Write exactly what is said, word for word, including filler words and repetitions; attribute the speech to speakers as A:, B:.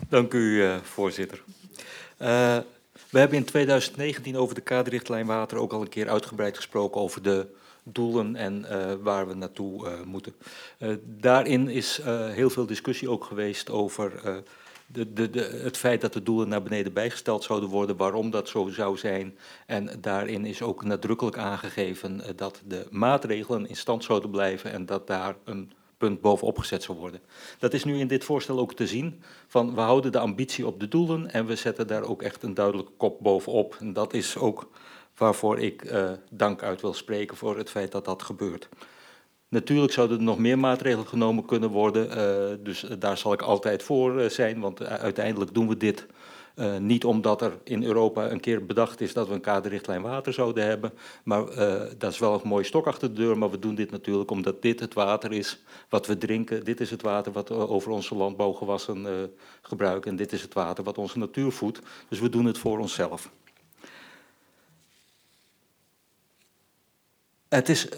A: Dank u, uh, voorzitter. Uh, we hebben in tweeduizend negentien over de kaderrichtlijn water ook al een keer uitgebreid gesproken over de doelen en uh, waar we naartoe uh, moeten. Uh, daarin is uh, heel veel discussie ook geweest over uh, de, de, de, het feit dat de doelen naar beneden bijgesteld zouden worden, waarom dat zo zou zijn. En daarin is ook nadrukkelijk aangegeven uh, dat de maatregelen in stand zouden blijven en dat daar een punt bovenop gezet zou worden. Dat is nu in dit voorstel ook te zien, van we houden de ambitie op de doelen en we zetten daar ook echt een duidelijke kop bovenop. En dat is ook waarvoor ik uh, dank uit wil spreken voor het feit dat dat gebeurt. Natuurlijk zouden er nog meer maatregelen genomen kunnen worden, uh, dus daar zal ik altijd voor uh, zijn, want uh, uiteindelijk doen we dit uh, niet omdat er in Europa een keer bedacht is dat we een kaderrichtlijn water zouden hebben, maar uh, dat is wel een mooie stok achter de deur, maar we doen dit natuurlijk omdat dit het water is wat we drinken, dit is het water wat we over onze landbouwgewassen uh, gebruiken en dit is het water wat onze natuur voedt, dus we doen het voor onszelf. Het is